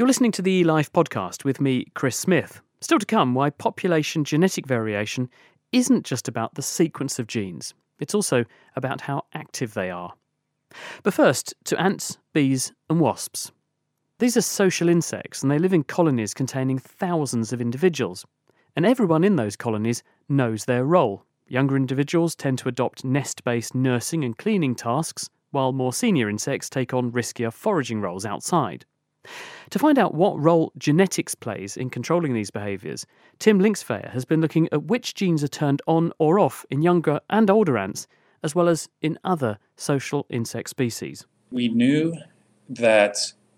You're listening to the eLife podcast with me, Chris Smith. Still to come, why population genetic variation isn't just about the sequence of genes. It's also about how active they are. But first, to ants, bees and wasps. These are social insects and they live in colonies containing thousands of individuals. And everyone in those colonies knows their role. Younger individuals tend to adopt nest-based nursing and cleaning tasks, while more senior insects take on riskier foraging roles outside. To find out what role genetics plays in controlling these behaviours, Tim Linksvayer has been looking at which genes are turned on or off in younger and older ants, as well as in other social insect species. We knew that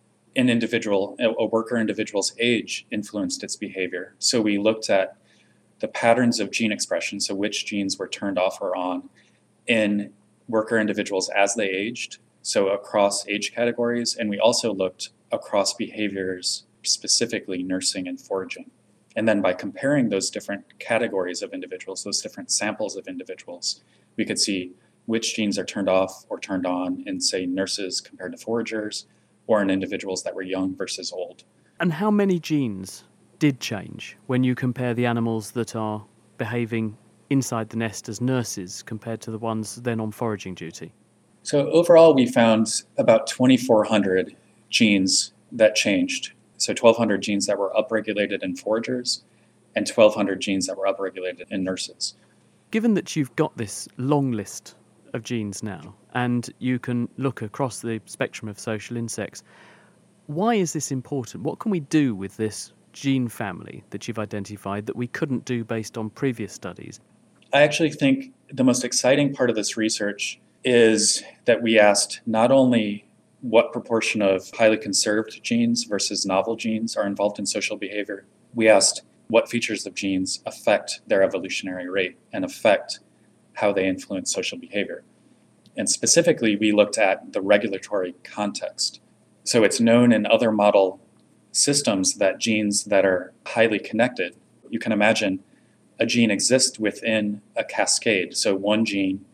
a worker individual's age influenced its behavior. So we looked at the patterns of gene expression, so which genes were turned off or on in worker individuals as they aged, so across age categories, and we also looked across behaviors, specifically nursing and foraging. And then by comparing those different categories of individuals, those different samples of individuals, we could see which genes are turned off or turned on in, say, nurses compared to foragers, or in individuals that were young versus old. And how many genes did change when you compare the animals that are behaving inside the nest as nurses compared to the ones then on foraging duty? So overall, we found about 2,400 genes that changed. So 1,200 genes that were upregulated in foragers and 1,200 genes that were upregulated in nurses. Given that you've got this long list of genes now, and you can look across the spectrum of social insects, why is this important? What can we do with this gene family that you've identified that we couldn't do based on previous studies? I actually think the most exciting part of this research is that we asked not only what proportion of highly conserved genes versus novel genes are involved in social behavior, we asked what features of genes affect their evolutionary rate and affect how they influence social behavior. And specifically, we looked at the regulatory context. So it's known in other model systems that genes that are highly connected, you can imagine a gene exists within a cascade. So one gene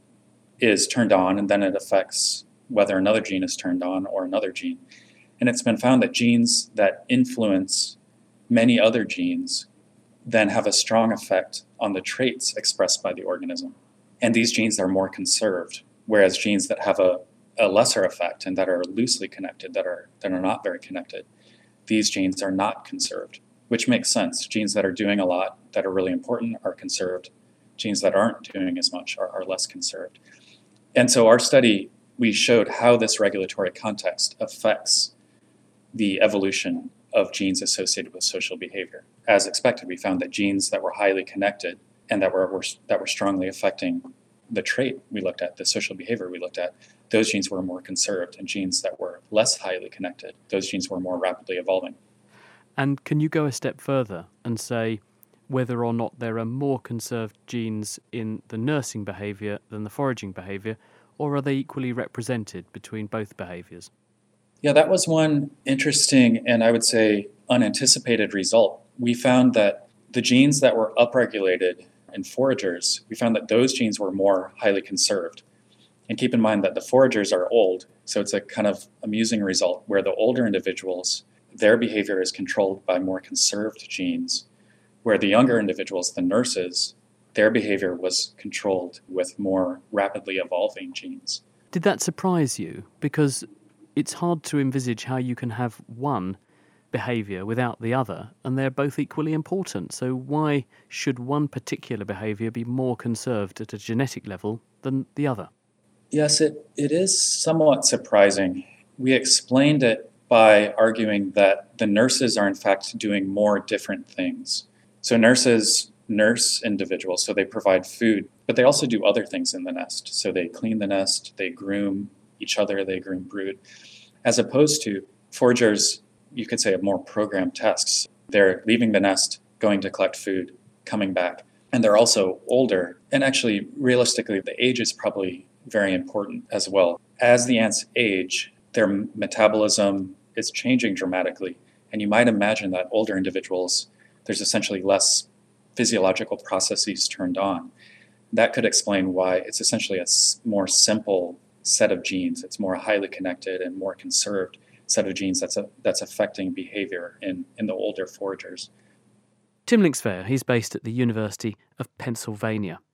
is turned on and then it affects whether another gene is turned on or another gene. And it's been found that genes that influence many other genes then have a strong effect on the traits expressed by the organism. And these genes are more conserved, whereas genes that have a lesser effect and that are loosely connected, that are not very connected, these genes are not conserved, which makes sense. Genes that are doing a lot, that are really important, are conserved. Genes that aren't doing as much are less conserved. And so our study, we showed how this regulatory context affects the evolution of genes associated with social behavior. As expected, we found that genes that were highly connected and that were strongly affecting the trait we looked at, the social behavior we looked at, those genes were more conserved, and genes that were less highly connected, those genes were more rapidly evolving. And can you go a step further and say whether or not there are more conserved genes in the nursing behaviour than the foraging behaviour, or are they equally represented between both behaviours? Yeah, that was one interesting and I would say unanticipated result. We found that the genes that were upregulated in foragers, we found that those genes were more highly conserved. And keep in mind that the foragers are old, so it's a kind of amusing result where the older individuals, their behavior is controlled by more conserved genes, where the younger individuals, the nurses, their behavior was controlled with more rapidly evolving genes. Did that surprise you? Because it's hard to envisage how you can have one behaviour without the other, and they're both equally important. So why should one particular behaviour be more conserved at a genetic level than the other? Yes, it is somewhat surprising. We explained it by arguing that the nurses are in fact doing more different things. So nurses nurse individuals, so they provide food, but they also do other things in the nest. So they clean the nest, they groom each other, they groom brood, as opposed to foragers, you could say, have more programmed tasks. They're leaving the nest, going to collect food, coming back, and they're also older. And actually, realistically, the age is probably very important as well. As the ants age, their metabolism is changing dramatically, and you might imagine that older individuals, there's essentially less physiological processes turned on. That could explain why it's essentially a more simple set of genes. It's more highly connected and more conserved set of genes that's affecting behavior in the older foragers. Tim Linksvaer, he's based at the University of Pennsylvania.